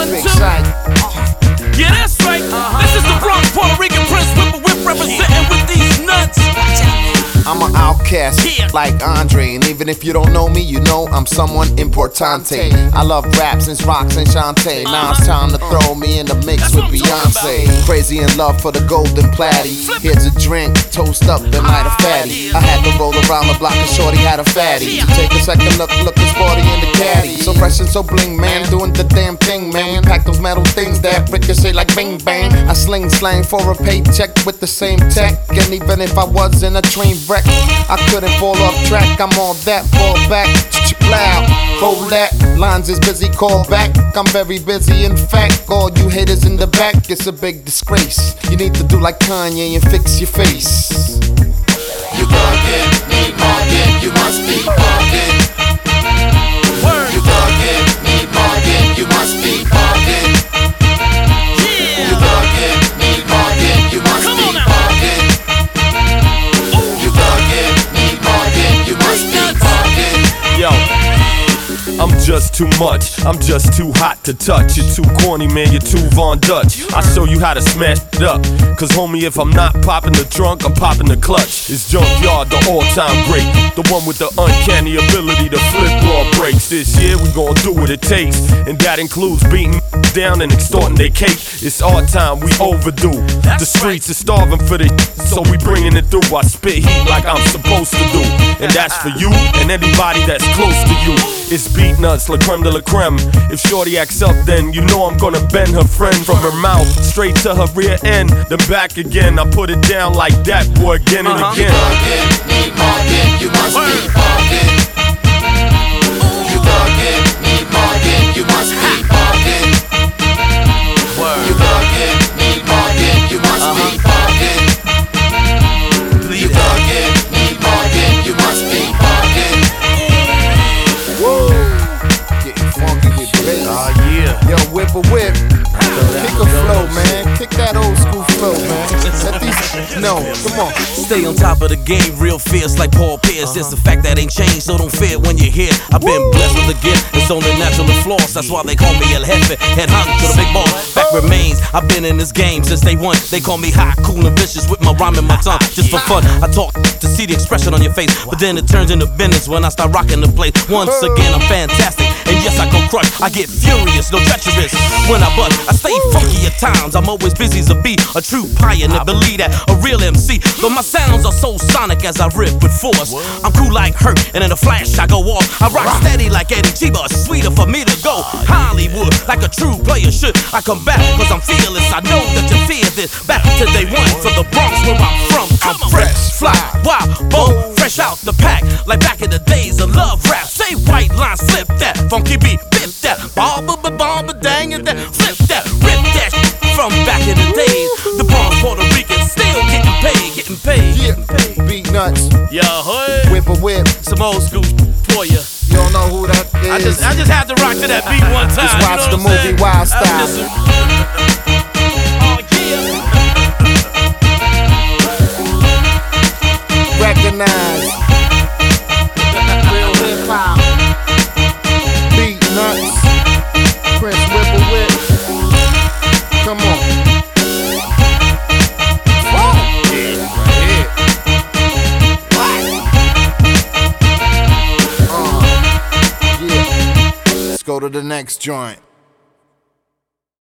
1, Big 2. sight. Yeah, that's right. This is the Bronx, Puerto Rican Prince Whip representing with these nuts. I'm an outcast, Yeah. like Andre. And even if you don't know me, you know I'm someone importante. I love rap since Rocks and Shantae. Now it's time to throw me in the mix That's with what I'm talking Beyonce. Crazy in love for the golden platy. Here's a drink, toast up and light a fatty. I had to roll around the block and shorty had a fatty. To take a second look, looking sporty in the caddy. So fresh and so bling, man, doing the damn thing, man. We pack those metal things that ricochet like bing bang. I sling slang for a paycheck with the same tech. And even if I was in a train wreck, I couldn't fall off track. I'm on that, fall back, loud, hold that. Lines is busy, call back. I'm very busy, in fact. All you haters in the back, it's a big disgrace. You need to do like Kanye and fix your face. You buggin', need margin, you must be buggin'. You buggin', need margin, you must be buggin'. You buggin', need margin, you must be buggin'. You buggin', need margin, you must be buggin'. Yo, I'm just too much, I'm just too hot to touch. You're too corny, man, you're too Von Dutch. I show you how to smash it up. Cause homie, if I'm not popping the trunk, I'm popping the clutch. It's Junkyard, the all-time great. The one with the uncanny ability to flip raw breaks. This year we gon' do what it takes. And that includes beating down and extorting their cake. It's our time, we overdue. The streets are starving for this, so we bringing it through. I spit heat like I'm supposed to do. And that's for you and anybody that's close to you. It's beat nuts, la creme de la creme. If shorty acts up, then you know I'm gonna bend her friend from her mouth straight to her rear end, then back again. I put it down like that, boy, again and again. You buggin', need margin, you must be buggin'. You buggin', need margin, you must be buggin'. You buggin', need margin, you must be buggin'. You buggin', need margin, you must be buggin'. Woo! Getting funky with bass. Oh yeah. Yo, whip a whip. Kick a flow, man. Kick that old school flow, man. Let these know. Come on. Stay on top of the game, real fierce like Paul Pierce. It's a fact that ain't changed, so don't fear it when you hear. I've been blessed with a gift, it's only natural to floss. That's why they call me El Jefe, head honcho, the big boss. Fact remains, I've been in this game since day one. They call me hot, cool, and vicious with my rhyme and my tongue. Just for fun, I talk to see the expression on your face, but then it turns into business when I start rocking the place. Once again, I'm fantastic, and yes, I go crush. I get furious, no treacherous. When I bust, I stay funky at times. I'm always busy as a bee, a true pioneer. Believe that, a real MC. But my sounds are so sonic as I rip with force. I'm cool like Hurt, and in a flash I go off. I rock steady like Eddie G, but it's sweeter for me to go Hollywood like a true player should. I come back cause I'm fearless. I know that you fear this. Back to day one, to the Bronx where I'm from. I'm fresh, fly, wild, bold, fresh out the pack. Like back in the days of love rap. Say white lines, flip that, funky beat, bip that, bomba, dang it, that, flip that, rip that. From back in the days, the Bronx, Puerto Rican, still getting paid, getting paid. Yeah. Beat nuts. Yo, hood. Whip a whip. Some old school for you. You don't know who that is. I just had to rock to that beat one time. Just watch the movie Wild Style. Oh yeah. Recognize. Real hip hop. Beat nuts. Prince Whip a whip. Come on. Yeah. Let's go to the next joint.